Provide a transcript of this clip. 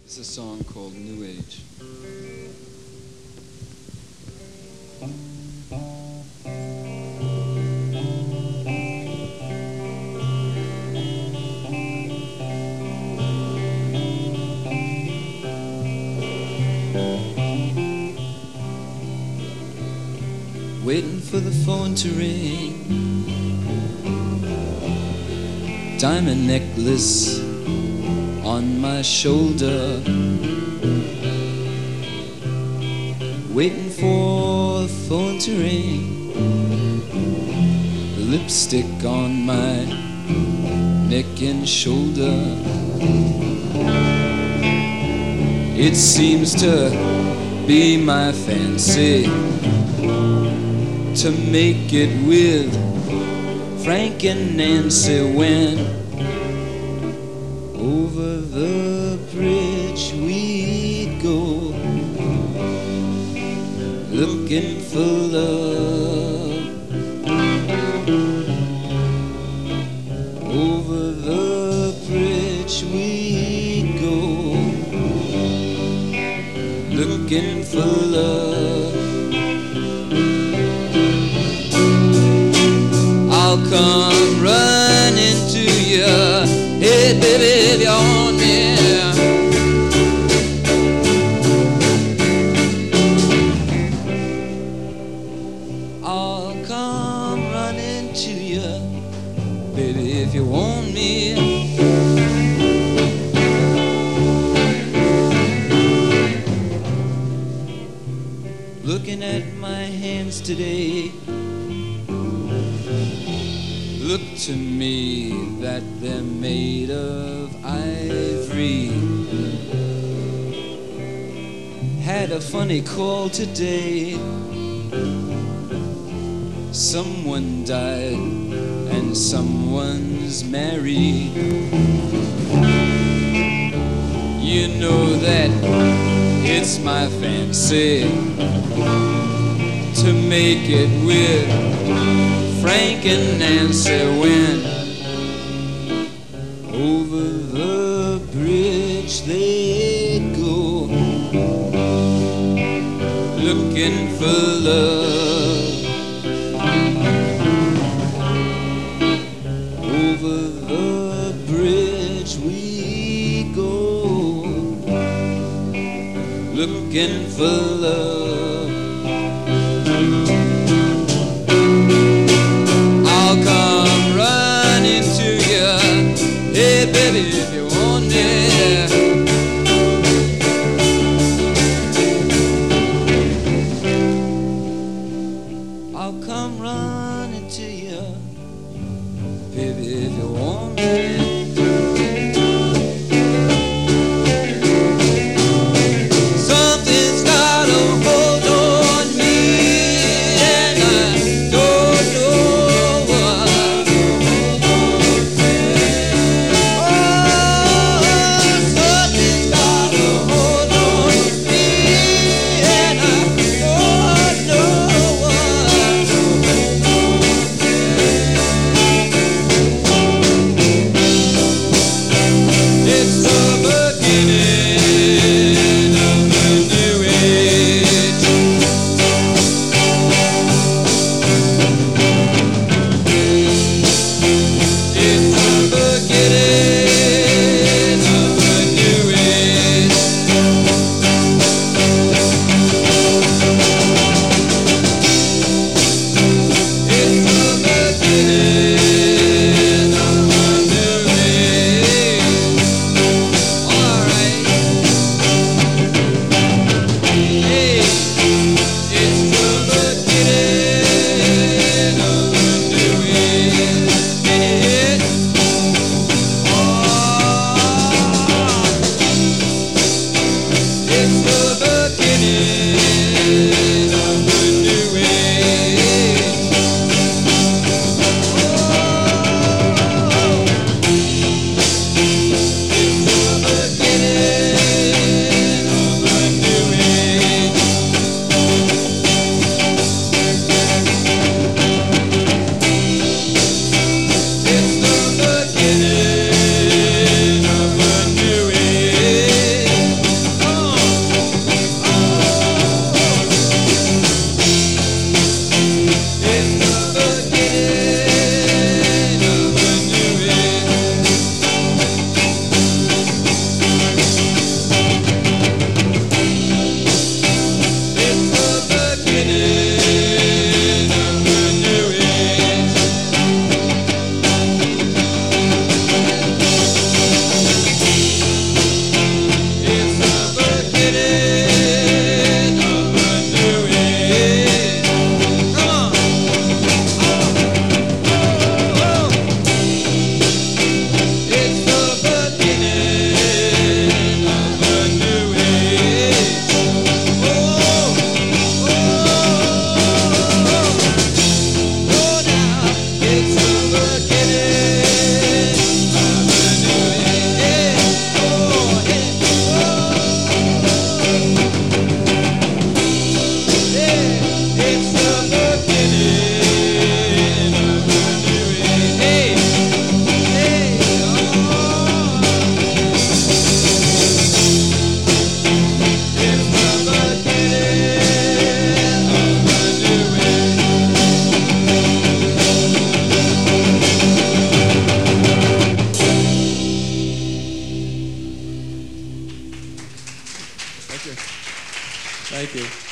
It's a song called New Age. Waiting for the phone to ring, diamond necklace on my shoulder, waiting for the phone to ring, the lipstick on my neck and shoulder. It seems to be my fancy to make it with Frank and Nancy when over the bridge we'd go, looking for love. Over the bridge we'd go, looking for love. I'll come running to you, hey baby, if you want me. I'll come running to you, baby, if you want me. Looking at my hands today, look to me that they're made of ivory. Had a funny call today. Someone died and someone's married. You know that it's my fancy to make it with Frank and Nancy when over the bridge they go, looking for love. Over the bridge we go, looking for love. I'll come running to you, hey baby, if you want me. I'll come running to you, baby, if you want me. Something's got a hold you.